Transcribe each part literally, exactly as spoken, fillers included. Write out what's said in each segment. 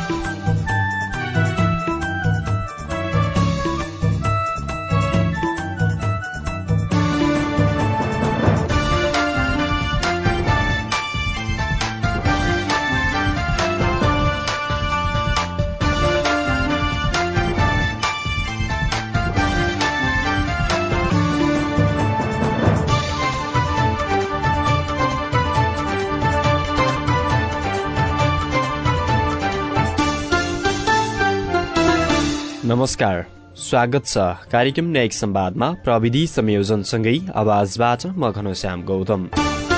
नमस्कार, स्वागत छ कार्यक्रम न्यायिक संवादमा। प्रविधि संयोजनसँगै आवाजबाट म घनश्याम गौतम।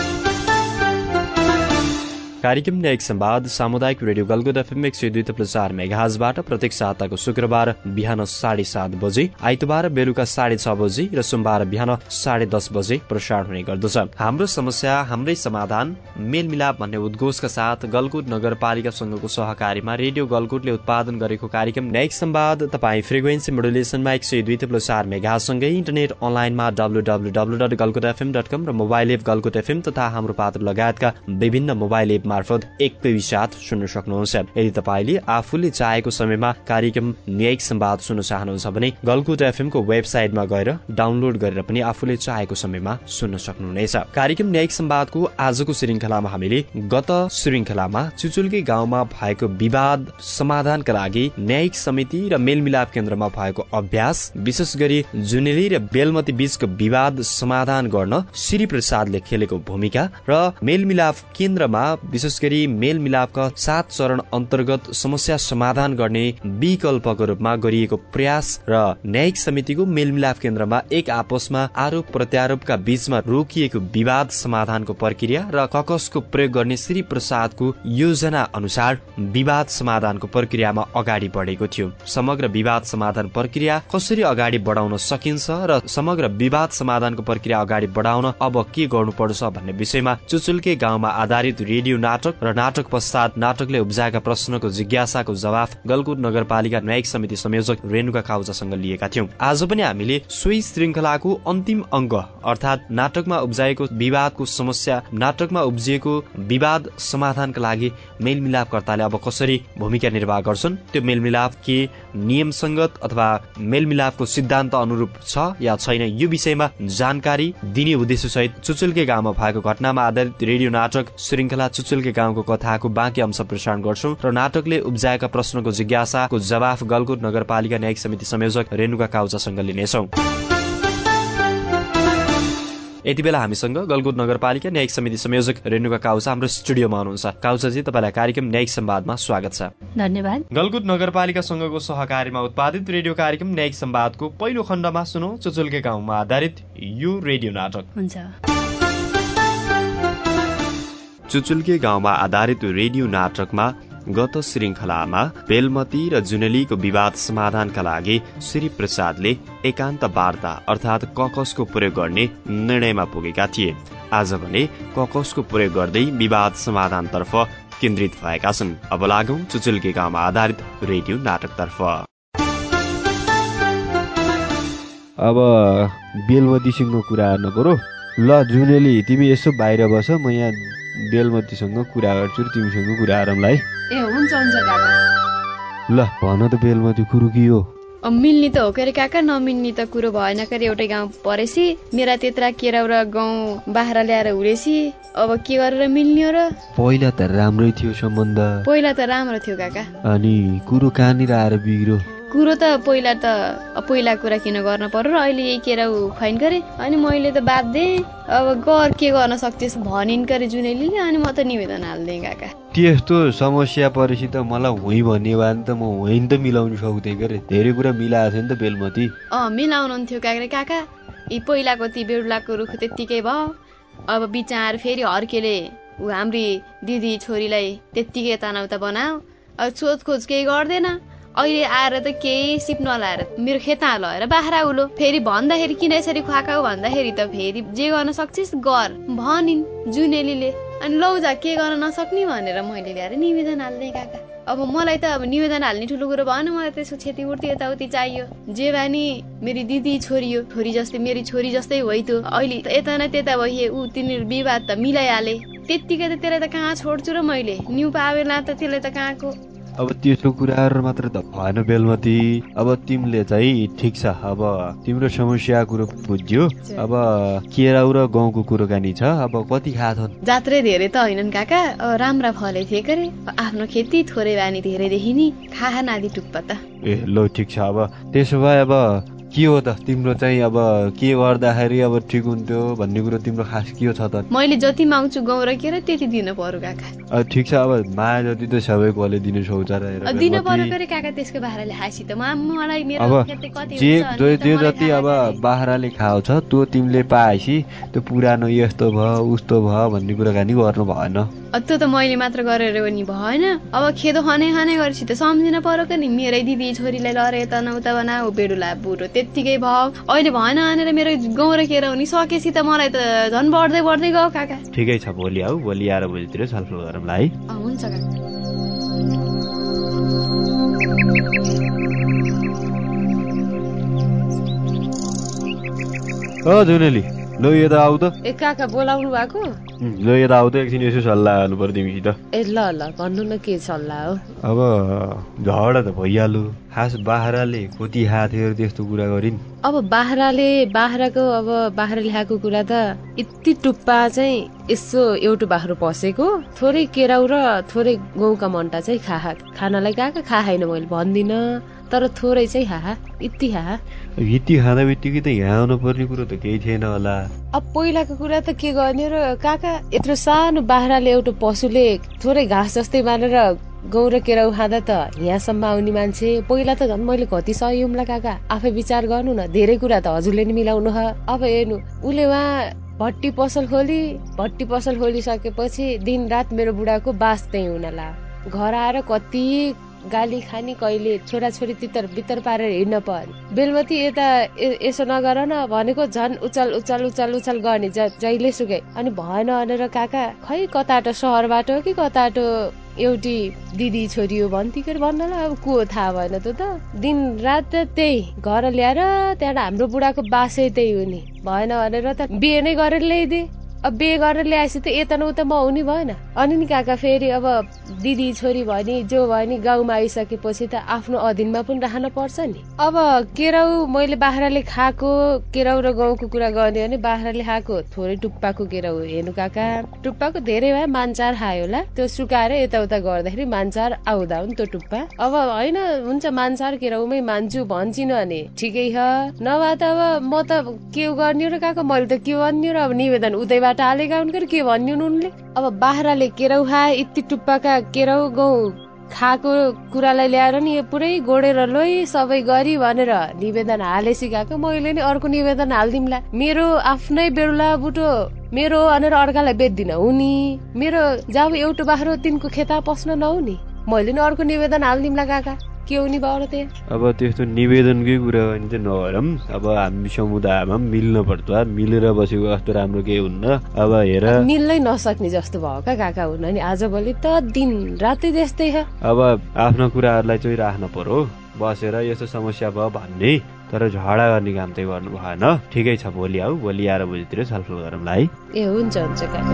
कार्यक्रम न्यायिक संवाद सामुदायिक रेडियो गलकुट एफएम एक सय दुई थप्लो चार मेगाहर्जबाट प्रत्येक साताको शुक्रबार बिहान साढे सात बजे, आइतबार बेलुका साढे छ बजे र सोमबार बिहान साढे दस बजे प्रसारण हुने गर्दछ। हाम्रो समस्या हाम्रै समाधान, मेलमिलाप भन्ने उद्घोषका साथ गलकुट नगरपालिकासँगको सहकारीमा रेडियो गलकुटले उत्पादन गरेको कार्यक्रम न्यायिक संवाद तपाईँ फ्रिक्वेन्सी मोडुलेसनमा एक सय दुई थप्लो चार मेगासँगै इन्टरनेट अनलाइनमा W W W dot Galkot FM dot com र मोबाइल एप गलकुट एफएम तथा हाम्रो पात्र लगायतका विभिन्न मोबाइल एप मार्फत एककै साथ सुन्न सक्नुहुन्छ। यदि तपाईँले आफूले चाहेको समयमा कार्यक्रम न्यायिक संवाद सुन्न चाहनुहुन्छ भने गलकुट एफएम को वेबसाइटमा गएर डाउनलोड गरेर पनि आफूले चाहेको समयमा सुन्न सक्नुहुनेछ। कार्यक्रम न्यायिक संवादको आजको श्रृङ्खलामा हामीले गत श्रृङ्खलामा चुचुल्के गाउँमा भएको विवाद समाधानका लागि न्यायिक समिति र मेलमिलाप केन्द्रमा भएको अभ्यास, विशेष गरी जुनेली र बेलमती बीचको विवाद समाधान गर्न श्री प्रसादले खेलेको भूमिका र मेलमिलाप केन्द्रमा विशेष गरी मेलमिलापका सात चरण अन्तर्गत समस्या समाधान गर्ने विकल्पको रूपमा गरिएको प्रयास र न्यायिक समितिको मेलमिलाप केन्द्रमा एक आपसमा आरोप प्रत्यारोपका बीचमा रोकिएको विवाद समाधानको प्रक्रिया र ककसको प्रयोग गर्ने श्री प्रसादको योजना अनुसार विवाद समाधानको प्रक्रियामा अगाडि बढेको थियो। समग्र विवाद समाधान प्रक्रिया कसरी अगाडि बढाउन सकिन्छ र समग्र विवाद समाधानको प्रक्रिया अगाडि बढाउन अब के गर्नुपर्छ भन्ने विषयमा चुचुल्के गाउँमा आधारित रेडियो नाटक र नाटक पश्चात नाटकले उब्जाएका प्रश्नको जिज्ञासाको जवाफ गलकुट नगरपालिका न्यायिक समिति संयोजक रेणुका खाउजासँग लिएका थियौं। आज पनि हामीले सोही श्रृङ्खलाको अन्तिम अङ्क अर्थात् नाटकमा उब्जाएको विवादको समस्या, नाटकमा उब्जिएको विवाद समाधानका लागि मेलमिलापकर्ताले अब कसरी भूमिका निर्वाह गर्छन्, त्यो मेलमिलाप के नियमसङ्गत अथवा मेलमिलापको सिद्धान्त अनुरूप छ या छैन, यो विषयमा जानकारी दिने उद्देश्य सहित चुचुल्के गाउँमा भएको घटनामा आधारित रेडियो नाटक श्रृङ्खला चुचुल्के गाउँको कथाको बाँकी अंश प्रसारण गर्छौं र नाटकले उब्जाएका प्रश्नको जिज्ञासाको जवाफ गलकुट नगरपालिका न्यायिक समिति संयोजक रेणुका काउजासँग लिनेछौं। यति बेला हामीसँग गलकुट नगरपालिका न्यायिक समिति संयोजक रेणुका काउजा हाम्रो स्टुडियोमा हुनुहुन्छ। काउजाजी, तपाईँलाई कार्यक्रम न्यायिक संवादमा स्वागत छ। धन्यवाद। गलकुट नगरपालिकासँगको सहकारीमा उत्पादित रेडियो कार्यक्रम न्यायिक संवादको पहिलो खण्डमा सुनौ चुचुल्के गाउँमा आधारित यो रेडियो नाटक। हुन्छ। चुचुल्के गाउँमा आधारित रेडियो नाटकमा गत श्रृङ्खलामा बेलमती र जुनेलीको विवाद समाधानका लागि श्री प्रसादले एकान्त वार्ता अर्थात् ककसको प्रयोग गर्ने निर्णयमा पुगेका थिए। आज भने ककसको प्रयोग गर्दै विवाद समाधानतर्फ केन्द्रित भएका छन्। अब लागौं चुचुल्के गाउँमा आधारित रेडियो नाटकतर्फ। अब बेलमतीसँग कुरा गर्नु पर्यो। ल जुनेली, तिमी यसो बाहिर बस, म यहाँ बेलमतीसँग कुरा गर्छु र तिमीसँग कुरा गरौँला है। ए हुन्छ हुन्छ काका। ल भन त बेलमती, कुरो के हो? मिल्ने त हो के अरे काका, नमिल्ने त कुरो भएन के अरे। एउटै गाउँ परेसी, मेरा त्यत्रा केराउ र गहुँ बाख्रा ल्याएर हुरेसी, अब के गरेर मिल्ने हो र? पहिला त राम्रै थियो सम्बन्ध। पहिला त राम्रो थियो काका। अनि कुरो कहाँनिर आएर बिग्रो? कुरो त पहिला त पहिला कुरा किन गर्न पर्यो र अहिले यही केराउ खुवाइन गरे। अनि मैले त बाध्य, अब गर के गर्न सक्छस् भनिन् करे जुनेलीले। अनि म त निवेदन हाल्दिएँ काका। त्यस्तो समस्या परेपछि त मलाई हुँ भन्ने भए नि त म होइन त मिलाउनु सक्थेँ के अरे। धेरै कुरा मिलाएको थियो नि त बेलमती। अँ मिलाउनुहुन्थ्यो काका काका। यी पहिलाको ती बेडुलाको रुख त्यत्तिकै भयो। अब बिच आएर फेरि हर्केले ऊ हाम्री दिदी छोरीलाई त्यत्तिकै तनाउता बनाऊ। अब सोधखोज केही गर्दैन। अहिले आएर त केही सिप नलाएर मेरो खेता लगाएर बाख्रा उलो। फेरि भन्दाखेरि किन यसरी खुवाकाउ भन्दाखेरि त फेरि जे गर्न सक्छस् गर भनिन् जुनेलीले। अनि लौजा के गर्न नसक्ने भनेर मैले ल्याएर निवेदन हाल्ने काका। अब मलाई त अब निवेदन हाल्ने ठुलो कुरो भएन, मलाई त्यसको क्षति उठ्ती यताउति चाहियो। जे बानी मेरी दिदी छोरी हो, छोरी जस्तै मेरी छोरी जस्तै होइ त अहिले यता न त्यता भइए ऊ तिनीहरू विवाद त मिलाइहाले। त्यत्तिकै त त्यसलाई त कहाँ छोड्छु र मैले, न्यु पावेला त त्यसलाई त कहाँको। अब त्यसो कुराहरू मात्र त भएन बेलमती। अब तिमीले चाहिँ ठिक छ, अब तिम्रो समस्या कुरो बुझ्यो। अब केराउ र गहुँको कुरोकानी छ, अब कति खाछन्? जात्रै धेरै त होइनन् काका, अब राम्रा फले थिए करे, आफ्नो खेती थोरै बानी धेरै देखिनी, खाहा नादी टुप्पा त। ए ल ठिक छ। अब त्यसो भए अब के हो त तिम्रो चाहिँ, अब के गर्दाखेरि अब ठिक हुन्थ्यो भन्ने कुरो तिम्रो खास के हो छ त? मैले जति माग्छु गहुँ र केरा त्यति दिनु पर्यो काका। अब ठिक छ, अब माया जति त सबैको अहिले दिनु सक्छ र दिनु पर्यो करे काका, त्यसको बाह्राले खासी त मलाई मेरो अब खेती कति जे हुन्छ जे जति अब बाह्राले खाओछ त्यो तिमीले पाएपछि त्यो पुरानो यस्तो भयो उस्तो भयो भन्ने कुराकानी गर्नु भएन। त्यो त मैले मात्र गरेर पनि भएन। अब खेदो खने खाने गरेपछि त सम्झिन पर्यो कि नि, मेरै दिदी छोरीलाई लरे त नउता बनाऊ बेडुला बुढो त्यत्तिकै भयो। अहिले भएन भनेर मेरो गाउँ र केरा हुनी सकेपछि त मलाई त झन् बढ्दै बढ्दै गयो काका। ठिकै छ, भोलि आऊ, भोलि आएर भोलितिर छलफल गरौँला है। हुन्छ काका। ओ जुनेली, ल यता आऊ त। ए काका बोलाउनु भएको? ल यता आऊ त, एकछिन यसो सल्लाह गर्नु पर्यो तिमीसित। ए ल ल भन्नु न, के सल्लाह हो? अब झगडा त भइहाल्यो, खास बाह्राले कति खाथ्यो त्यस्तो कुरा गरिन्। अब बाह्राले बाह्राको अब बाह्रा ल्याएको कुरा त यति टुप्पा चाहिँ यसो एउटा बाख्रो पसेको, थोरै केराउ र थोरै गहुँका मन्टा चाहिँ खाहा खानालाई काका खाएन मैले भन्दिनँ, तर थोरै चाहिँ हाहा यति हाहा। यति खाँदा बित्तिकै त यहाँ आउनु पर्ने कुरो त केही थिएन होला। अब पहिलाको कुरा त के गर्ने र काका, यत्रो सानो बाख्राले एउटा पशुले थोरै घाँस जस्तै मानेर गहुँ र केराउ खाँदा त यहाँसम्म आउने मान्छे पहिला त झन् मैले कति सहियोम्ला काका। आफै विचार गर्नु न, धेरै कुरा त हजुरले नि मिलाउनु ह। अब हेर्नु, उसले उहाँ भट्टी पसल खोली, भट्टी पसल खोलिसकेपछि दिन रात मेरो बुढाको बास त्यही हुन ला। घर आएर कति गाली खानी, कहिले छोराछोरी तितर बितर पारेर हिँड्न पर्यो। बेलमती यता यसो नगर न भनेको झन् उचाल उचाल उचाल उचाल गर्ने जहिले सुकै। अनि भएन भनेर काका, खै कताटो सहरबाट हो कि कताटो एउटी दिदी छोरी हो भन्थ्यो के भन्न ल, अब को थाहा भएन त त। दिन रात त्यही घर ल्याएर त्यहाँबाट हाम्रो बुढाको बासै त्यही हो नि। भएन भनेर त बिहे नै गरेर ल्याइदिए। अब बिहे गरेर ल्याएपछि त यता न उता म हुने भएन। अनि नि काका फेरि अब दिदी छोरी भयो नि जो भयो नि गाउँमा आइसकेपछि त आफ्नो अधीनमा पनि राख्न पर्छ नि। अब केराउ मैले बाख्राले खाएको, केराउ र गाउँको कुरा गर्ने भने बाख्राले खाएको थोरै टुप्पाको केराउ हेर्नु काका, टुप्पाको धेरै भए मान्छार खायो होला, त्यो सुकाएर यताउता गर्दाखेरि मान्छार आउँदा हो नि त्यो टुप्पा। अब होइन हुन्छ मान्छार केराउमै मान्छु भन्छिन भने ठिकै छ, नभए त अब म त के गर्ने र काका, मैले त के भन्ने र, अब निवेदन उतैबाट हालेका हुन् के भन्ने उनले। अब बाख्राले केराउ खाए, यति टुप्पाका केराउ गहुँ खाएको कुरालाई ल्याएर नि यो पुरै गोडेर लोइ सबै गरी भनेर निवेदन हाले सिकाएको। मैले नि अर्को निवेदन हालिदिउँला, मेरो आफ्नै बेडुला बुटो मेरो भनेर अर्कालाई बेच्दिन हुनी, मेरो जब एउटा बाख्रो तिनको खेता पस्न नहुने, मैले नि अर्को निवेदन हालिदिउँला काका, के हुने भयो त। अब त्यस्तो निवेदनकै कुरा भने चाहिँ नगरौँ। अब हामी समुदायमा मिल्न पर्छ, मिलेर बसेको जस्तो राम्रो केही हुन्न। अब हेर मिल्नै नसक्ने जस्तो भयो का काका हुन नि, आजभोलि त दिन राति त्यस्तै छ। अब आफ्नो कुराहरूलाई चाहिँ राख्न पर्यो, बसेर यस्तो समस्या भयो भन्ने, तर झगडा गर्ने काम चाहिँ गर्नु भएन। ठिकै छ, भोलि आऊ, भोलि आएर भोलितिर छलफल गरौँला है। ए हुन्छ हुन्छ काका।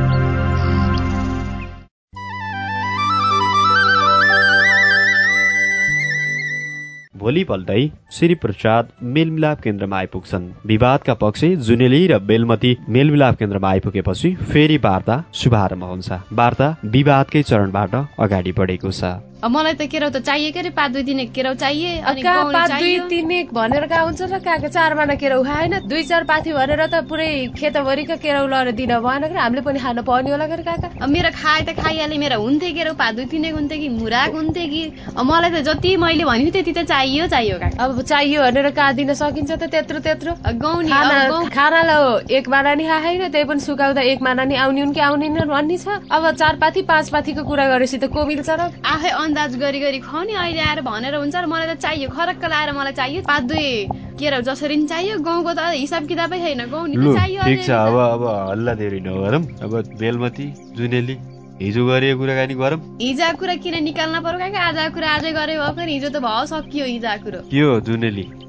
भोलिपल्टै श्री प्रसाद मेलमिलाप केन्द्रमा आइपुग्छन्। विवादका पक्ष जुनेली र बेलमती मेलमिलाप केन्द्रमा आइपुगेपछि फेरि वार्ता शुभारम्भ हुन्छ। वार्ता विवादकै चरणबाट अगाडि बढेको छ। मलाई त केराउ त चाहिए के रे, पाँच दुई दिन केराउ चाहिए। अनि पाँच दुई तिन एक भनेर का हुन्छ र काका, चार माना केराउ खाएन, दुई चार पाथी भनेर त पुरै खेतभरिका केराउ लएर दिन भएन कि, हामीले पनि खान पर्ने होला के काका। मेरो खाए त खाइहाले, मेरो हुन्थे केराउ पाँच दुई तिन एक हुन्थे कि मुराक हुन्थे कि, मलाई त जति मैले भन्यो त्यति त चाहियो चाहियो काका। अब चाहियो भनेर का दिन सकिन्छ त त्यत्रो त्यत्रो। गाउँ खानालाई हो एक माना नि खाएन, त्यही पनि सुकाउँदा एक माना नि आउने हुन् कि आउने भन्ने छ। अब चार पाथी पाँच पाथीको कुरा गरेपछि त को मिल्छ र। आफै अन्दाज गरी गरी खुवाउने, अहिले आएर भनेर हुन्छ र, मलाई त चाहियो खरक्क लाएर मलाई चाहियो पाँच दुई केराउ जसरी नि चाहियो। गाउँको त हिसाब किताबै छैन, गाउँ नि त चाहियो। ठिक छ, अब अब हल्ला धेरै नगरौँ। अब बेलमती जुनेली हिजो गरेको कुराकानी गरौँ। हिजो कुरा किन निकाल्न पर्यो काका, आज कुरा आजै गरे भयो, हिजो त भयो सकियो हिजो कुरो। के हो जुनेली,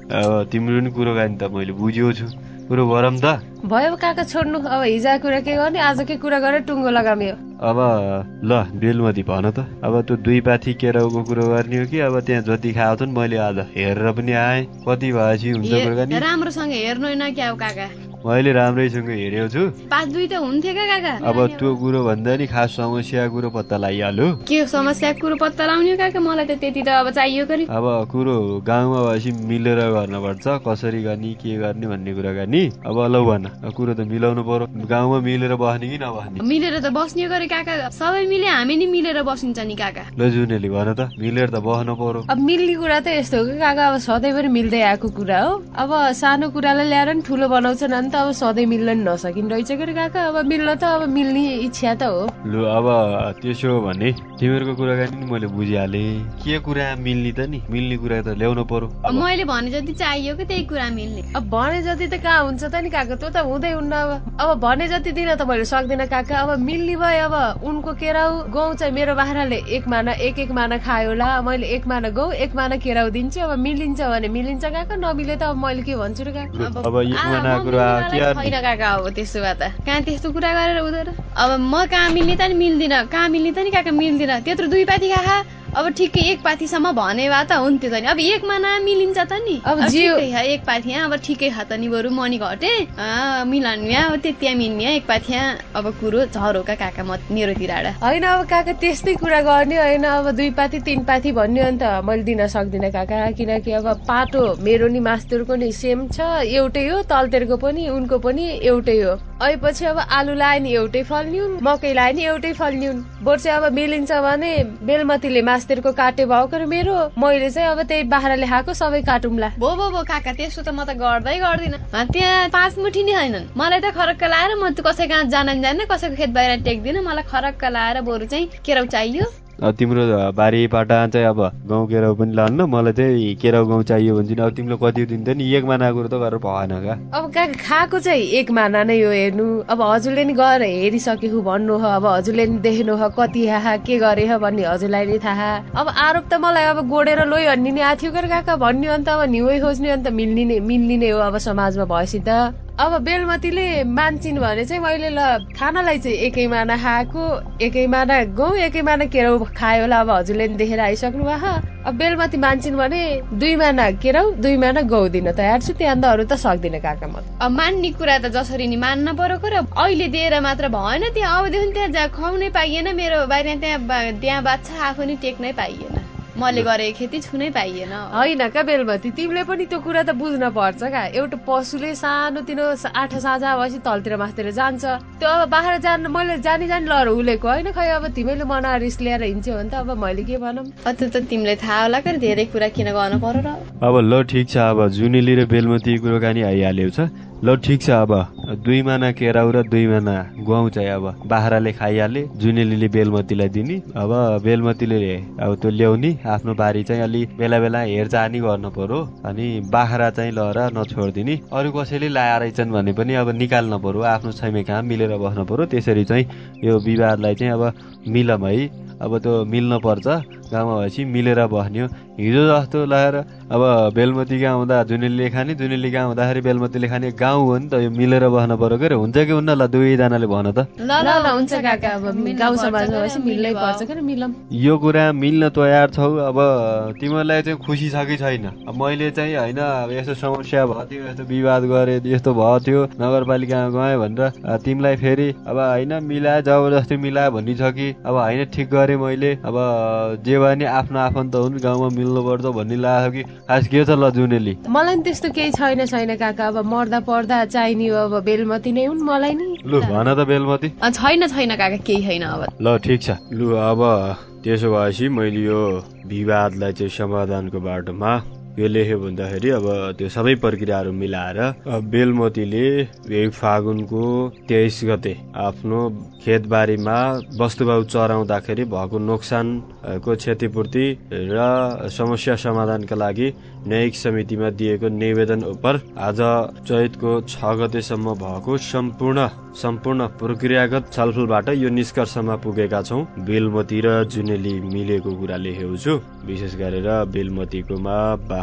अब तिम्रो नि कुरोकानी त मैले बुझेको छु कुरो गरौँ त भयो काका छोड्नु अब हिजो कुरा के गर्ने आजकै कुरा गरेर टुङ्गो लगाम्यो अब ल बेलमती भन त अब त्यो दुई पाथी केराउको कुरो गर्ने हो कि अब त्यहाँ जति खाएको नि मैले आज हेरेर पनि आएँ कति भएपछि हुन्छ कुरोकानी राम्रोसँग हेर्नु होइन क्या काका मैले राम्रैसँग हेरेको छु पाँच दुई त हुन्थ्यो क्या काका अब त्यो कुरो भन्दा नि खास समस्या कुरो पत्ता लगाइहाल्यो के समस्या कुरो पत्ता लगाउने काका मलाई त त्यति त अब चाहिएको नि अब कुरो गाउँमा भएपछि मिलेर गर्नुपर्छ कसरी गर्ने के गर्ने भन्ने कुरा गर्ने अब लौ भन कुरो त मिलाउनु पर्यो गाउँमा मिलेर बस्ने कि नबस्ने मिलेर त बस्ने गरे काका सबै मिले हामी नि मिलेर बसिन्छ नि काका ल जुनेली भन त मिलेर त बस्नु पर्यो अब मिल्ने कुरा त यस्तो हो कि काका अब सधैँभरि मिल्दै आएको कुरा हो अब सानो कुरालाई ल्याएर नि ठुलो बनाउँछन् त अब सधैँ मिल्न नि नसकिन रहेछ के काका अब मिल्न त अब मिल्ने इच्छा त हो लु अब त्यसो हो भने तिमीहरूको कुराकानी नि मैले बुझिहालेँ के कुरा मिल्ने त नि मिल्ने कुरा त ल्याउनु पर्यो मैले भने जति चाहियो कि त्यही कुरा मिल्ने अब भने जति त कहाँ हुन्छ त नि काका त्यो त हुँदै हुन्न अब अब भने जति दिन त मैले सक्दिनँ काका अब मिल्ने भयो अब उनको केराउ गहुँ चाहिँ मेरो बाख्राले एक माना एक एक माना खायो होला मैले एक माना गहुँ एक माना केराउ दिन्छु अब मिलिन्छ भने मिलिन्छ काका नमिले त अब मैले के भन्छु र काका अब एक माना कुरा होइन काका अब त्यसो भए त कहाँ त्यस्तो कुरा गरेर हुँदैन अब म कहाँ मिल्ने त नि मिल्दिनँ कहाँ मिल्ने त नि काका मिल्दिनँ त्यत्रो दुई पाथी खा अब ठिकै एक पाथीसम्म भने भए त हुन्थ्यो त नि अब एक माना मिलिन्छ त नि अब एक पाथी अब ठिकै खा त नि बरु मनी घटे मिलाउने अब त्यति मिल्ने एक पाथी अब कुरो झरोका काका म मेरोतिर होइन अब काका त्यस्तै कुरा गर्ने होइन अब दुई पाथी तीन पाथी भन्ने अन्त मैले दिन सक्दिनँ काका किनकि अब पाटो मेरो नि मास्टरको नि सेम छ एउटै हो तलतेरको पनि उनको पनि एउटै हो अहिले अब आलु लाए नि एउटै फल्ने हुन् मकै लाए नि एउटै फल्ने हुन् बरु चाहिँ अब मिलिन्छ भने बेलमतीले मास्टरको काटे भाउ मेरो मैले चाहिँ अब त्यही बाख्राले खाएको सबै काटुम्ला भो भो भो काका त्यसो त म त गर्दै गर्दिन त्यहाँ पाँच मुठी नि छैनन् मलाई त खरक्क लाएर म कसै कहाँ जान जान्न कसैको खेत बाहिर टेक्दिनँ मलाई खरक्क लाएर बरु चाहिँ केराउ चाहियो तिम्रो बारी पाटा चाहिँ अब गाउँ केराउ पनि लान्न मलाई चाहिँ केराउ गाउँ चाहियो भन्छ अब तिमीले कति दिन्छ नि एक माना कुरो त गरेर भएन का अब काका खाएको चाहिँ एक माना नै हो हेर्नु अब हजुरले नि गएर हेरिसकेको भन्नु हो अब हजुरले नि देख्नु हो कति हाहा के गरे हो भन्ने हजुरलाई नि थाहा अब आरोप त मलाई अब गोडेर लोइ हन्नी नि आथ्यो कर काका भन्ने अन्त अब न्युै खोज्ने अन्त मिल्ने नै मिल्ने नै हो अब समाजमा भएपछि त अब बेलमतीले मान्छिन् भने चाहिँ मैले ल खानालाई चाहिँ एकै माना खाएको एकै माना गहुँ एकै माना केराउ खायो होला अब हजुरले नि देखेर आइसक्नु भयो अब बेलमती मान्छिन् भने दुई माना केराउ दुई माना गहुँ दिन तयार छु त्यहाँ अरू त सक्दिनँ काका म अब मान्ने कुरा त जसरी नि मान्न पर्यो र अहिले दिएर मात्र भएन त्यहाँ अबदेखि त्यहाँ खुवाउनै पाइएन मेरो बाहिर त्यहाँ त्यहाँ बाछा आफू नि टेक्नै पाइएन मैले गरेको खेती छुनै पाइएन होइन का बेलमती तिमीले पनि त्यो कुरा त बुझ्न पर्छ का एउटा पशुले सानो तिनो आठ साझा भएपछि तलतिर मास्तिर जान्छ त्यो अब बाहिर जान मैले जानी जानी लहर उलेको होइन खै अब तिमीले मना रिस ल्याएर हिँड्छौ भने त अब मैले के भनौँ त्यो त तिमीले थाहा होला कि धेरै कुरा किन गर्नु पर्यो र अब ल ठिक छ अब जुनेली र बेलमती कुरोकानी आइहाल्यो छ ल ठिक छ अब दुई माना केराउ र दुई माना गहुँ चाहिँ अब बाख्राले खाइहाले जुनेलीले बेलमतीलाई दिने अब बेलमतीले अब त्यो ल्याउने आफ्नो बारी चाहिँ अलि बेला बेला हेरचाह नि गर्नु पर्यो अनि बाख्रा चाहिँ लहर नछोडिदिने अरू कसैले लाएर रहेछन् भने पनि अब निकाल्नु पर्यो आफ्नो छैमे कहाँ मिलेर बस्नु पर्यो त्यसरी चाहिँ यो विवादलाई चाहिँ अब मिलम है अब त्यो मिल्न पर्छ गाउँमा भएपछि मिलेर बस्ने हो हिजो जस्तो लगाएर अब बेलमती कहाँ हुँदा जुनेलीले खाने जुनेली कहाँ हुँदाखेरि बेलमतीले खाने गाउँ हो नि त यो मिलेर बस्न पर्यो के हुन्छ कि हुन्न ल दुवैजनाले भन त ल ल हुन्छ काका अब गाउँ समाजमा भएपछि मिल्नै पर्छ के मिलम यो कुरा मिल्न तयार छौ अब तिमीहरूलाई चाहिँ खुसी छ कि छैन अब मैले चाहिँ होइन यस्तो समस्या भयो थियो यस्तो विवाद गरे यस्तो भयो थियो नगरपालिकामा गएँ भनेर तिमीलाई फेरि अब होइन मिलाए जबरजस्ती मिलायो भन्ने छ कि अब होइन ठिक गरेँ मैले अब जे भयो नि आफ्नो आफन्त हुन् गाउँमा मिल्नु पर्छ भन्ने लाग्यो कि खास के छ ल जुनेली मलाई नि त्यस्तो केही छैन छैन काका अब मर्दा पर्दा चाहिने अब बेलमती नै हुन् मलाई नि लु भन त बेलमती छैन छैन काका केही छैन अब ल ठिक छ लु अब त्यसो भएपछि मैले यो विवादलाई चाहिँ समाधानको बाटोमा यो लेख्यो भन्दाखेरि अब त्यो सबै प्रक्रियाहरू मिलाएर बेलमतीले एक फागुनको तेइस गते आफ्नो खेतबारीमा वस्तुभाउ चराउँदाखेरि भएको नोक्सानको क्षतिपूर्ति र समस्या समाधानका लागि न्यायिक समितिमा दिएको निवेदन उप आज चैतको छ गतेसम्म भएको सम्पूर्ण सम्पूर्ण प्रक्रियागत छलफलबाट यो निष्कर्षमा पुगेका छौँ बेलमती र जुनेली मिलेको कुरा लेखेको छु विशेष गरेर बेलमतीकोमा बाख्रा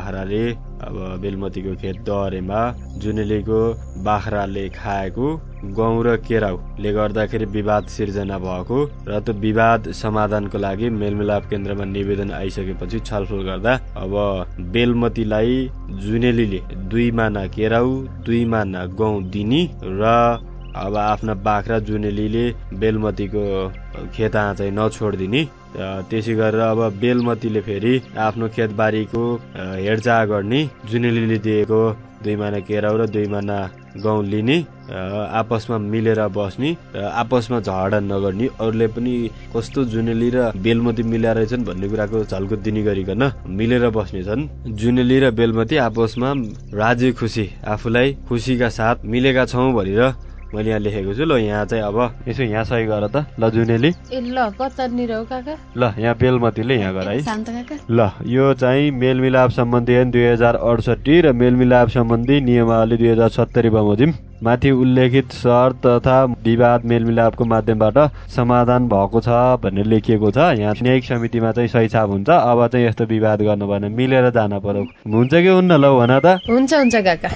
बाख्राले अब बेलमतीको खेत दहरेमा जुनेलीको बाख्राले खाएको गहुँ र केराउले गर्दाखेरि विवाद सिर्जना भएको र त्यो विवाद समाधानको लागि मेलमिलाप केन्द्रमा निवेदन आइसकेपछि छलफल गर्दा अब बेलमतीलाई जुनेलीले दुई माना केराउ दुई माना गहुँ दिने र अब आफ्ना बाख्रा जुनेलीले बेलमतीको खेत चाहिँ नछोडिदिने। त्यसै गरेर अब बेलमतीले फेरि आफ्नो खेतबारीको हेरचाह गर्ने, जुनेलीले दिएको दुई माना केराउ र दुई माना गहुँ लिने, आपसमा मिलेर बस्ने र आपसमा झगडा नगर्ने, अरूले पनि कस्तो जुनेली र बेलमती मिलेर रहेछन् भन्ने कुराको झल्को दिने गरिकन मिलेर बस्ने छन्। जुनेली र बेलमती आपसमा राजी खुसी, आफूलाई खुसीका साथ मिलेका छौँ भनेर मैले यहाँ लेखेको छु। ल यहाँ चाहिँ अब यसो यहाँ सही गर त। ल जुनेली ए ल कतानिर हो काका? ल यहाँ बेलमतीले यहाँ गर है। शान्त काका। ल यो चाहिँ मेलमिलाप सम्बन्धी ऐन दुई हजार अडसठी र मेलमिलाप सम्बन्धी नियमावली दुई हजार सत्तरी बमोजिम माथि उल्लेखित शर्त तथा विवाद मेलमिलापको माध्यमबाट समाधान भएको छ भनेर लेखिएको छ। यहाँ न्यायिक समितिमा चाहिँ सही छाप हुन्छ। अब चाहिँ यस्तो विवाद गर्नु भएन, मिलेर जान पर्यो। हुन्छ कि हुन्न? ल भन त। हुन्छ हुन्छ काका।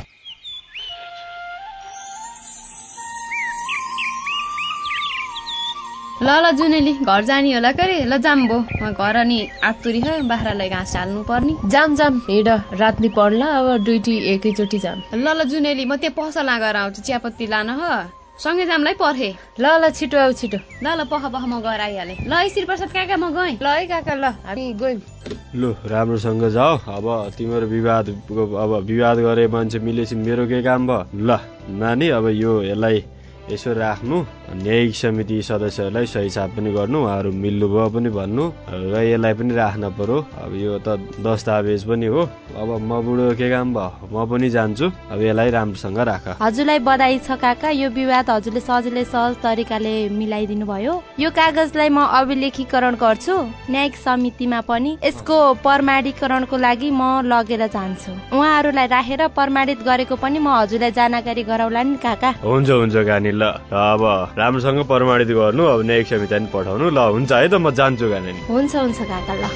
ल ल जुनेली घर जाने होला करे। ल जाम बो, घर अनि आत्तुरी है बाख्रालाई घाँस हाल्नु पर्ने। जाम जाम हिँड, रात नि पर्ला, अब दुईटी एकैचोटि जाम। ल ल जुनेली म त्यो पसल गएर आउँछु चियापत्ती लान ह, सँगै जामलाई पर्खे। ल ल छिटो आऊ छिटो। ल ल पख पख म गएर आइहालेँ। ल श्री प्रसाद काका म गएँ। ल है काका, ल हामी गयौँ। लु राम्रोसँग जाऊ। अब तिम्रो विवाद अब विवाद गरे मान्छे मिलेपछि मेरो के काम भयो? ल नानी अब यो यसलाई यसो राख्नु, न्यायिक समिति सदस्यहरूलाई सही छाप पनि गर्नु, उहाँहरू मिल्नुभयो पनि भन्नु र यसलाई पनि राख्न पर्यो। अब यो त दस्तावेज पनि हो। अब म बुढो के काम भयो, म पनि जान्छु। अब यसलाई राम्रोसँग राख। हजुरलाई बधाई छ काका, यो विवाद हजुरले सजिलै सहज तरिकाले मिलाइदिनु भयो। यो कागजलाई म अभिलेखीकरण गर्छु न्यायिक समितिमा पनि। यसको प्रमाणीकरणको लागि म लगेर जान्छु। उहाँहरूलाई राखेर प्रमाणित गरेको पनि म हजुरलाई जानकारी गराउला नि काका। हुन्छ हुन्छ गानी। ल अब राम्रोसँग प्रमाणित गर्नु, अब न्यायिक समिति पनि पठाउनु। ल हुन्छ है त, म जान्छु गानी। हुन्छ हुन्छ काका। ल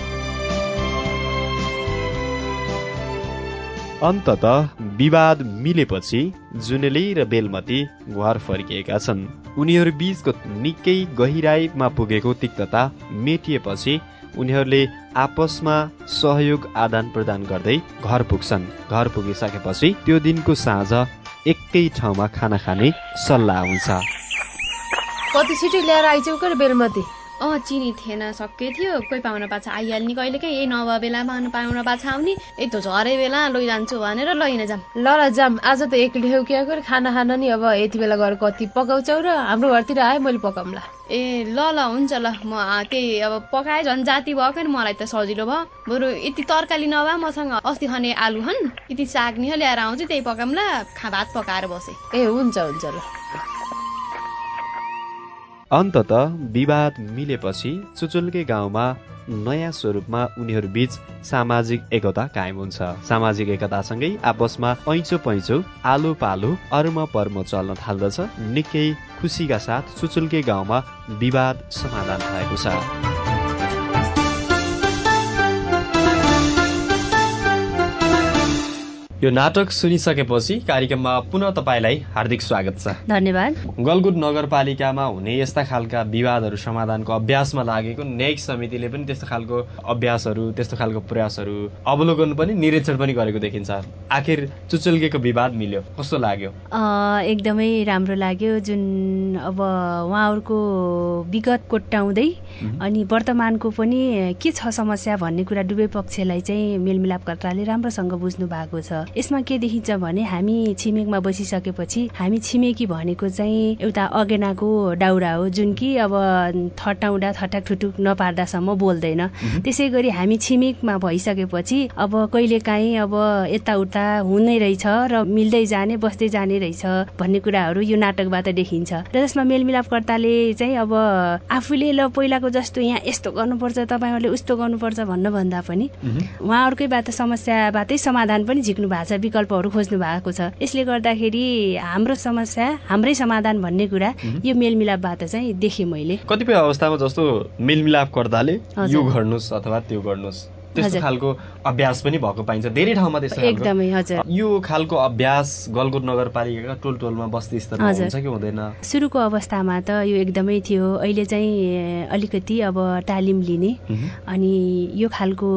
अन्ततः विवाद मिलेपछि जुनेली र बेलमती घर फर्किएका छन्। उनीहरू बीचको निकै गहिराईमा पुगेको तिक्तता मेटिएपछि उनीहरूले आपसमा सहयोग आदान प्रदान गर्दै घर पुग्छन्। घर पुगिसकेपछि त्यो दिनको साँझ एकै ठाउँमा खाना खाने सल्लाह हुन्छ। कति छिटो ल्याएर आइचौ के बेलमती? अँ चिनी थिएन, सके थियो। कोही पाहुना पाछा आइहाल्ने कहिले काहीँ, यही नभए बेलामा पाहुना पाछा आउने, यही त झरे बेला लैजान्छु भनेर लैन जाम। ल ल जाम। आज त एक्लै हो क्या गरे, खाना खाना नि अब यति बेला गएर कति पकाउँछौ र हाम्रो घरतिर आए मैले पकाउँला। ए ल ल हुन्छ ल, म त्यही अब पकाए झन् जाति भएको नि, मलाई त सजिलो भयो। बरु यति तरकारी नभए मसँग अस्ति खने आलु हन् यति साग नि ल्याएर आउँछु, त्यही पकाउँला, खा भात पकाएर बसे। ए हुन्छ हुन्छ ल। अन्ततः विवाद मिलेपछि चुचुल्के गाउँमा नयाँ स्वरूपमा उनीहरू बीच सामाजिक एकता कायम हुन्छ। सामाजिक एकतासँगै आपसमा ऐचो पैचो आलो पालो अर्म पर्म चल्न थाल्दछ। निकै खुसीका साथ चुचुल्के गाउँमा विवाद समाधान भएको छ। यो नाटक सुनिसकेपछि कार्यक्रममा पुनः तपाईलाई हार्दिक स्वागत छ। धन्यवाद। गलकुट नगरपालिकामा हुने यस्ता खालका विवादहरू समाधानको अभ्यासमा लागेको न्यायिक समितिले पनि त्यस्तो खालको अभ्यासहरू, त्यस्तो खालको प्रयासहरू अवलोकन पनि निरीक्षण पनि गरेको देखिन्छ। आखिर चुचुल्केको विवाद मिल्यो, कस्तो लाग्यो? एकदमै राम्रो लाग्यो। जुन अब उहाँहरूको विगत कोट्याउँदै अनि वर्तमानको पनि के छ समस्या भन्ने कुरा दुवै पक्षलाई चाहिँ मेलमिलापकर्ताले राम्रोसँग बुझ्नु भएको छ। यसमा के देखिन्छ भने हामी छिमेकमा बसिसकेपछि हामी छिमेकी भनेको चाहिँ एउटा अगेनाको दाउरा हो, जुन कि अब थटाउँदा थटाक ठुटुक नपार्दासम्म बोल्दैन। त्यसै गरी हामी छिमेकमा भइसकेपछि अब कहिलेकाहीँ अब यताउता हुने रहेछ र मिल्दै जाने बस्दै जाने रहेछ भन्ने कुराहरू यो नाटकबाट देखिन्छ। र जसमा मेलमिलापकर्ताले चाहिँ अब आफूले ल पहिलाको जस्तो यहाँ यस्तो गर्नुपर्छ, तपाईँहरूले उस्तो गर्नुपर्छ भन्न भन्दा पनि उहाँहरूकैबाट समस्याबाटै समाधान पनि झिक्नु भएको छ, विकल्पहरू खोज्नु भएको छ। यसले गर्दाखेरि हाम्रो समस्या हाम्रै समाधान भन्ने कुरा यो मेलमिलापबाट चाहिँ देखेँ मैले। कतिपय अवस्थामा जस्तो मेलमिलापकर्ताले यो गर्नुहोस् अथवा त्यो गर्नुहोस् त्यस्तो खालको अभ्यास पनि भएको पाइन्छ धेरै ठाउँमा त्यस्तो एकदमै हजुर यो खालको अभ्यास गलकुट नगरपालिकाका टोल टोलमा बस्ती स्तरमा हुन्छ कि हुँदैन? सुरुको अवस्थामा त यो एकदमै थियो। अहिले चाहिँ अलिकति अब तालिम लिने अनि यो खालको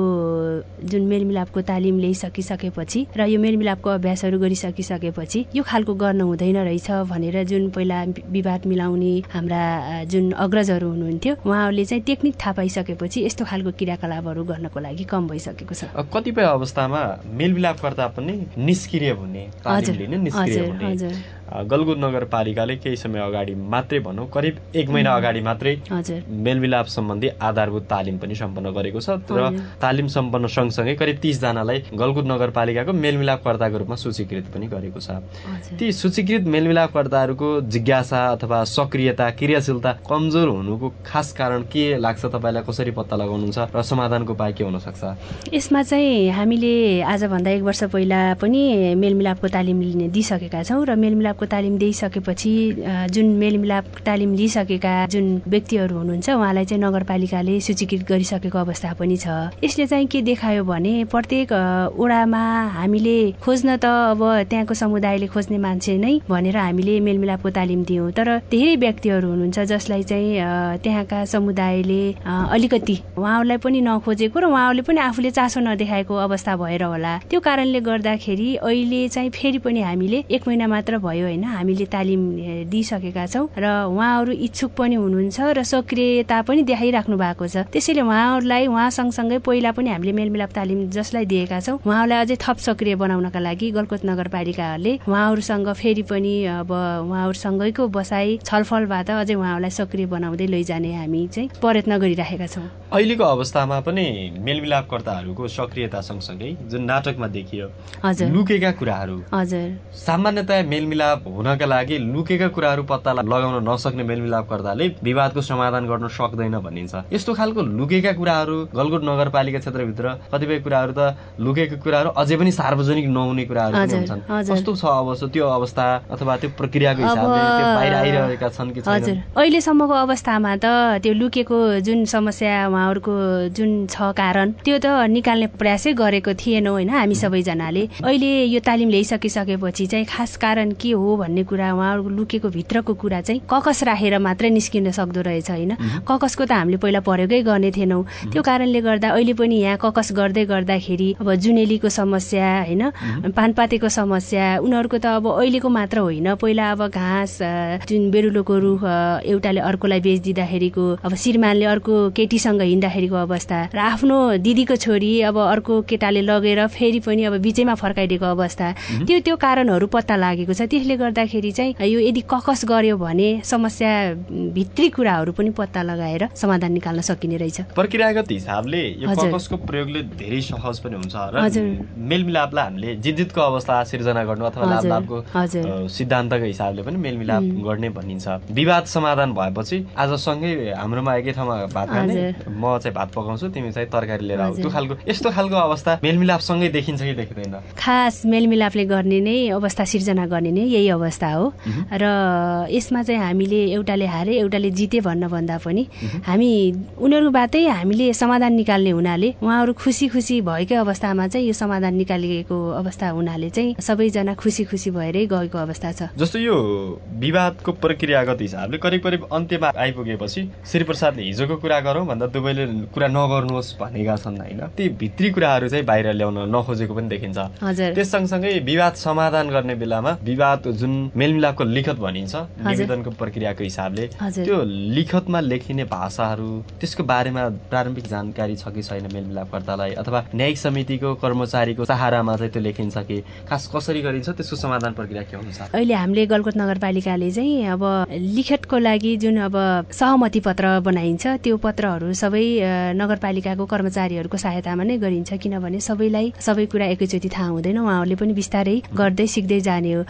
जुन मेलमिलापको तालिम ल्याइसकिसकेपछि र यो मेलमिलापको अभ्यासहरू गरिसकिसकेपछि यो खालको गर्न हुँदैन रहेछ भनेर जुन पहिला विवाद मिलाउने हाम्रा जुन अग्रजहरू हुनुहुन्थ्यो उहाँहरूले चाहिँ टेक्निक थाहा पाइसकेपछि यस्तो खालको क्रियाकलापहरू गर्नको लागि कम भइसकेको छ। कतिपय अवस्थामा मेलमिलापकर्ता पनि निष्क्रिय हुने, तालिम लिने निष्क्रिय हुने। गलकुट नगरपालिकाले केही समय अगाडि मात्रै भनौँ करिब एक महिना अगाडि मात्रै मेलमिलाप सम्बन्धी आधारभूत तालिम पनि सम्पन्न गरेको छ र तालिम सम्पन्न सँगसँगै करिब तीस जनालाई गलकुट नगरपालिकाको मेलमिलापकर्ताको रूपमा सूचीकृत पनि गरेको छ। ती सूचीकृत मेलमिलापकर्ताहरूको जिज्ञासा अथवा सक्रियता क्रियाशीलता कमजोर हुनुको खास कारण के लाग्छ तपाईँलाई? कसरी पत्ता लगाउनुहुन्छ र समाधानको उपाय के हुन सक्छ? यसमा चाहिँ हामीले आजभन्दा एक वर्ष पहिला पनि मेलमिलापको तालिम लिने दिइसकेका छौँ र मेलमिलाप तालिम दिइसकेपछि जुन मेलमिलाप तालिम लिइसकेका जुन व्यक्तिहरू हुनुहुन्छ उहाँलाई चाहिँ नगरपालिकाले सूचीकृत गरिसकेको अवस्था पनि छ। यसले चाहिँ के देखायो भने प्रत्येक वडामा हामीले खोज्न त अब त्यहाँको समुदायले खोज्ने मान्छे नै भनेर हामीले मेलमिलापको तालिम दियौँ, तर धेरै व्यक्तिहरू हुनुहुन्छ जसलाई चाहिँ त्यहाँका समुदायले अलिकति उहाँहरूलाई पनि नखोजेको र उहाँहरूले पनि आफूले चासो नदेखाएको अवस्था भएर होला। त्यो कारणले गर्दाखेरि अहिले चाहिँ फेरि पनि हामीले एक महिना मात्र भयो होइन हामीले तालिम दिइसकेका छौँ र उहाँहरू इच्छुक पनि हुनुहुन्छ र सक्रियता पनि देखाइराख्नु भएको छ। त्यसैले उहाँहरूलाई उहाँ सँगसँगै पहिला पनि हामीले मेलमिलाप तालिम जसलाई दिएका छौँ उहाँहरूलाई अझै थप सक्रिय बनाउनका लागि गलकुट नगरपालिकाहरूले उहाँहरूसँग फेरि पनि अब उहाँहरूसँगैको बसाई छलफलबाट अझै उहाँहरूलाई सक्रिय बनाउँदै लैजाने हामी चाहिँ प्रयत्न गरिराखेका छौँ। अहिलेको अवस्थामा पनि मेलमिलापकर्ताहरूको सक्रियता सँगसँगै जुन नाटकमा देखियो लुकेका कुराहरू, हजुर सामान्यतया मेलमिलाप हुनका लागि लुकेका कुराहरू पत्ता लगाउन नसक्ने मेलमिलापकर्ताले विवादको समाधान गर्न सक्दैन भनिन्छ। यस्तो खालको लुकेका कुराहरू गलकुट नगरपालिका क्षेत्रभित्र कतिपय कुराहरू त लुकेका कुराहरू अझै पनि सार्वजनिक नहुने कुराहरू पनि हुन्छन्। कस्तो छ अवस्था त्यो अवस्था अथवा त्यो प्रक्रियाको हिसाबले त्यो बाहिर आइरहेका छन् कि छैनन्? हजुर अहिलेसम्मको अवस्थामा त त्यो लुकेको जुन समस्या उहाँहरूको जुन छ कारण त्यो त निकाल्ने प्रयासै गरेको थिएनौँ होइन हामी सबैजनाले। अहिले यो तालिम ल्याइसकिसकेपछि चाहिँ खास कारण के हो भन्ने कुरा उहाँहरूको लुकेको भित्रको कुरा चाहिँ ककस राखेर मात्रै निस्किन सक्दो रहेछ होइन। ककसको त हामीले पहिला प्रयोगै गर्ने थिएनौँ। त्यो कारणले गर्दा अहिले पनि यहाँ ककस गर्दै गर्दाखेरि अब जुनेलीको समस्या होइन, पानपातेको समस्या उनीहरूको त अब अहिलेको मात्र होइन, पहिला अब घाँस जुन बेरुलोको रुख एउटाले अर्कोलाई बेचिदिँदाखेरिको, अब श्रीमानले अर्को केटीसँग हिँड्दाखेरिको अवस्था र आफ्नो दिदीको छोरी अब अर्को केटाले लगेर फेरि पनि अब बिचैमा फर्काइदिएको अवस्था, त्यो त्यो कारणहरू पत्ता लागेको छ। त्यसले गर्दाखेरि चाहिँ यो यदि ककस गर्यो भने समस्या भित्री कुराहरू पनि पत्ता लगाएर समाधान निकाल्न सकिने रहेछ। प्रक्रियागत हिसाबले यो ककसको प्रयोगले धेरै सहज पनि हुन्छ र मेलमिलापलाई हामीले जिद्जितको अवस्था सिर्जना गर्नु अथवा लाभलाभको सिद्धान्तको हिसाबले पनि मेलमिलाप गर्ने भनिन्छ। विवाद समाधान भएपछि आज सँगै हाम्रोमा एकै ठाउँमा भात खाने, म चाहिँ भात पकाउँछु तिमी चाहिँ तरकारी लिएर आऊ, त्यो खालको यस्तो खालको अवस्था मेलमिलापसँगै देखिन्छ कि देखिँदैन? खास मेलमिलापले गर्ने नै अवस्था सिर्जना गर्ने नै यही अवस्था हो र यसमा चाहिँ हामीले एउटाले हारे एउटाले जिते भन्न भन्दा पनि हामी उनीहरूबाटै हामीले समाधान निकाल्ने हुनाले उहाँहरू खुसी खुसी भएकै अवस्थामा चाहिँ यो समाधान निकालिएको अवस्था हुनाले चाहिँ सबैजना खुसी खुसी भएरै गएको अवस्था छ। जस्तो यो विवादको प्रक्रियागत हिसाबले करिब करिब अन्त्यमा आइपुगेपछि श्री प्रसादले हिजोको कुरा गरौँ भन्दा दुवैले कुरा नगर्नुहोस् भनेका छन् होइन, ती भित्री कुराहरू चाहिँ बाहिर ल्याउन नखोजेको पनि देखिन्छ। त्यस सँगसँगै विवाद समाधान गर्ने बेलामा विवाद जुन मेलमिलापको लिखत भनिन्छ निवेदनको प्रक्रियाको हिसाबले त्यो लिखतमा लेखिने भाषाहरू त्यसको बारेमा प्रारम्भिक जानकारी छ कि छैन मेलमिलापकर्तालाई, अथवा न्यायिक समितिको कर्मचारीको सहारामा चाहिँ त्यो लेखिन्छ कि खास कसरी गरिन्छ, त्यसको समाधान प्रक्रिया के हुन्छ? अहिले हामीले गलकुट नगरपालिकाले चाहिँ अब लिखतको लागि जुन अब सहमति पत्र बनाइन्छ त्यो पत्रहरू सबै नगरपालिकाको कर्मचारीहरूको सहायतामा नै गरिन्छ, किनभने सबैलाई सबै कुरा एकैचोटि थाहा हुँदैन, उहाँहरूले पनि बिस्तारै गर्दै सिक्दै जाने हो र अहिले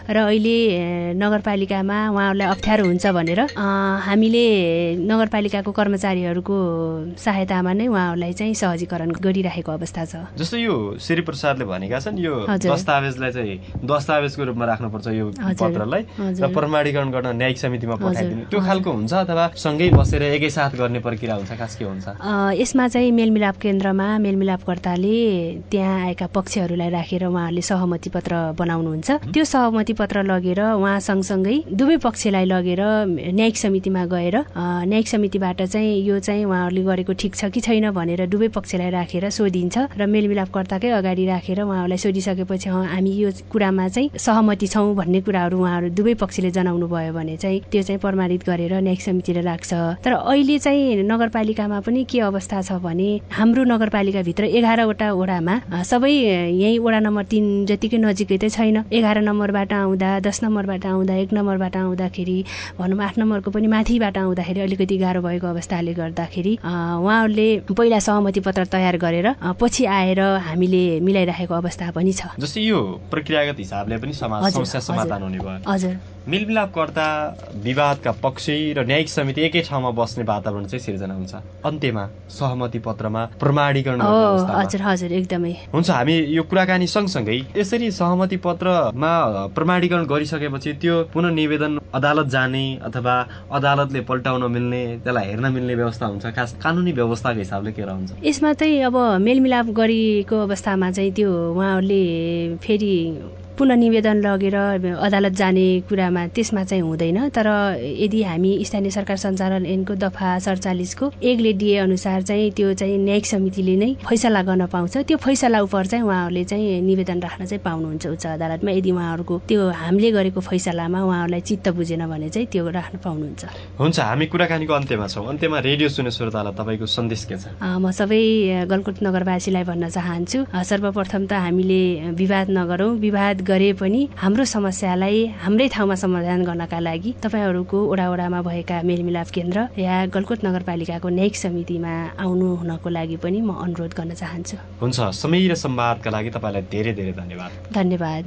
अहिले नगरपालिकामा उहाँहरूलाई अप्ठ्यारो हुन्छ भनेर हामीले नगरपालिकाको कर्मचारीहरूको सहायतामा नै उहाँहरूलाई चाहिँ सहजीकरण गरिराखेको अवस्था छ। जस्तो यो श्री प्रसादले भनेका छन् यो दस्तावेजलाई चाहिँ दस्तावेजको रूपमा राख्नुपर्छ यो पत्रलाई र प्रमाणीकरण गर्न न्यायिक समितिमा पठाइदिनु, त्यो खालको हुन्छ अथवा सँगै बसेर एकैसाथ गर्ने प्रक्रिया हुन्छ, खास के हुन्छ? यसमा चाहिँ मेलमिलाप केन्द्रमा मेलमिलापकर्ताले त्यहाँ आएका पक्षहरूलाई राखेर उहाँहरूले सहमति पत्र बनाउनुहुन्छ। त्यो सहमति पत्र लगेर उहाँ सँगसँगै दुवै पक्षलाई लगेर न्यायिक समितिमा गएर न्यायिक समितिबाट चाहिँ यो चाहिँ उहाँहरूले गरेको ठिक छ कि छैन भनेर दुवै पक्षलाई राखेर सोधिन्छ र मेलमिलापकर्ताकै अगाडि राखेर उहाँहरूलाई सोधिसकेपछि हामी यो कुरामा चाहिँ सहमति छौँ भन्ने कुराहरू उहाँहरू दुवै पक्षले जनाउनु भयो भने चाहिँ त्यो चाहिँ प्रमाणित गरेर न्यायिक समितिले राख्छ। तर अहिले चाहिँ नगरपालिकामा पनि के अवस्था छ भने हाम्रो नगरपालिकाभित्र एघारवटा वडामा सबै यही वडा नम्बर तीन जतिकै नजिकै त छैन। एघार नम्बरबाट आउँदा दस नम्बरबाट आउँदा एक नम्बरबाट आउँदाखेरि भनौँ आठ नम्बरको पनि माथिबाट आउँदाखेरि अलिकति गाह्रो भएको अवस्थाले गर्दाखेरि उहाँहरूले पहिला सहमति पत्र तयार गरेर पछि आएर हामीले मिलाइराखेको अवस्था पनि छ। जस्तै यो प्रक्रियागत हिसाबले पनि समस्या समाधान हुने भयो। हजुर, मेलमिलापकर्ता विवादका पक्षी र न्यायिक समिति एकै ठाउँमा बस्ने वातावरण चाहिँ सिर्जना हुन्छ। अन्त्यमा सहमति पत्रमा प्रमाणीकरण गर्ने अवस्थामा। हजुर हजुर एकदमै हुन्छ। हामी यो कुराकानी सँगसँगै यसरी सहमति पत्रमा प्रमाणीकरण गरिसकेपछि त्यो पुनः निवेदन अदालत जाने अथवा अदालतले पल्टाउन मिल्ने, त्यसलाई हेर्न मिल्ने व्यवस्था हुन्छ। खास कानुनी व्यवस्थाको हिसाबले के रहन्छ यसमा चाहिँ? अब मेलमिलाप गरेको अवस्थामा चाहिँ त्यो उहाँहरूले फेरि पुनः निवेदन लगेर अदालत जाने कुरामा त्यसमा चाहिँ हुँदैन। तर यदि हामी स्थानीय सरकार सञ्चालन ऐनको दफा सडचालिसको एकले दिए अनुसार चाहिँ त्यो चाहिँ न्यायिक समितिले नै फैसला गर्न पाउँछ। त्यो फैसला उप चाहिँ उहाँहरूले चाहिँ निवेदन राख्न चाहिँ पाउनुहुन्छ उच्च अदालतमा। यदि उहाँहरूको त्यो हामीले गरेको फैसलामा उहाँहरूलाई चित्त बुझेन भने चाहिँ त्यो राख्न पाउनुहुन्छ। हुन्छ, हामी कुराकानीको अन्त्यमा छौँ। अन्त्यमा रेडियो सुन्ने श्रोतालाई तपाईँको सन्देश के छ? म सबै गलकुट नगरवासीलाई भन्न चाहन्छु, सर्वप्रथम त हामीले विवाद नगरौँ। विवाद गरे पनि हाम्रो समस्यालाई हाम्रै ठाउँमा समाधान गर्नका लागि तपाईँहरूको वडा वडामा भएका मेलमिलाप केन्द्र या गलकुट नगरपालिकाको न्यायिक समितिमा आउनु हुनको लागि पनि म अनुरोध गर्न चाहन्छु। हुन्छ, समय र संवादका लागि तपाईँलाई धेरै धेरै धन्यवाद। धन्यवाद।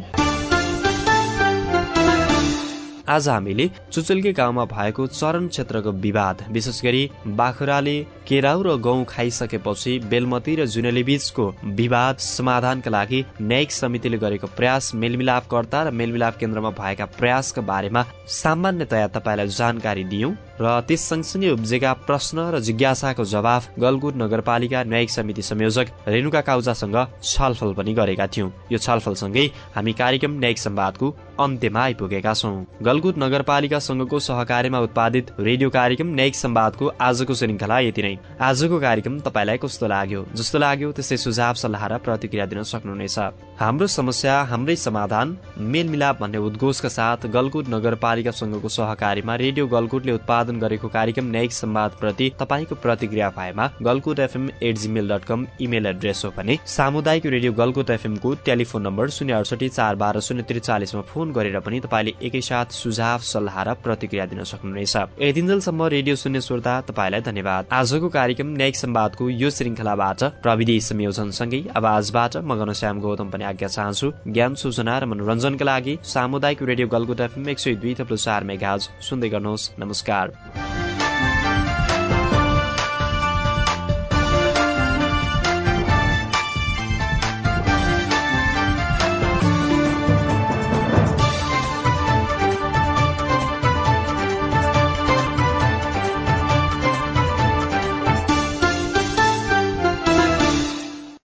आज हामीले चुचुल्के गाउँमा भएको चरण क्षेत्रको विवाद, विशेष गरी बाखुराले केराउ र गहुँ खाइसकेपछि बेलमती र जुनेली बीचको विवाद समाधानका लागि न्यायिक समितिले गरेको प्रयास, मेलमिलापकर्ता र मेलमिलाप केन्द्रमा भएका प्रयासका बारेमा सामान्यतया तपाईँलाई जानकारी दियौं र त्यस सँगसँगै उब्जेका प्रश्न र जिज्ञासाको जवाफ गलकुट नगरपालिका न्यायिक समिति संयोजक रेणुका काउजासँग छलफल पनि गरेका थियौं। यो छलफलसँगै हामी कार्यक्रम न्यायिक संवादको अन्त्यमा आइपुगेका छौं। गलकुट नगरपालिकासँगको सहकार्यमा उत्पादित रेडियो कार्यक्रम न्यायिक संवादको आजको श्रृंखला यति नै। आजको कार्यक्रम तपाईँलाई कस्तो लाग्यो? जस्तो लाग्यो त्यस्तै सुझाव सल्लाह र प्रतिक्रिया दिन सक्नुहुनेछ। हाम्रो समस्या हाम्रै समाधान मेलमिलाप भन्ने उद्घोषका साथ गलकुट नगरपालिकासँगको सहकार्यमा रेडियो गलकुटले उत्पादन गरेको कार्यक्रम न्यायिक संवाद प्रति तपाईँको प्रतिक्रिया भएमा Galkot FM at Gmail dot com email address हो भने सामुदायिक रेडियो गलकुट एफएम को टेलिफोन नम्बर शून्य अडसठी चार बाह्र शून्य त्रिचालिसमा फोन गरेर पनि तपाईँले एकैसाथ सुझाव सल्लाह र प्रतिक्रिया दिन सक्नुहुनेछ। यतिन्जेलसम्म रेडियो सुन्ने श्रोता तपाईँलाई धन्यवाद। आजको कार्यक्रम न्यायिक संवादको यो श्रृंखलाबाट प्रविधि संयोजनसँगै आवाजबाट म घनश्याम गौतम पनि आज्ञा चाहन्छु। ज्ञान सूचना र मनोरञ्जनका लागि सामुदायिक रेडियो गलकुट एफएम एक सय दुई थप्लो चार मेगाहर्ज सुन्दै गर्नुहोस्। नमस्कार।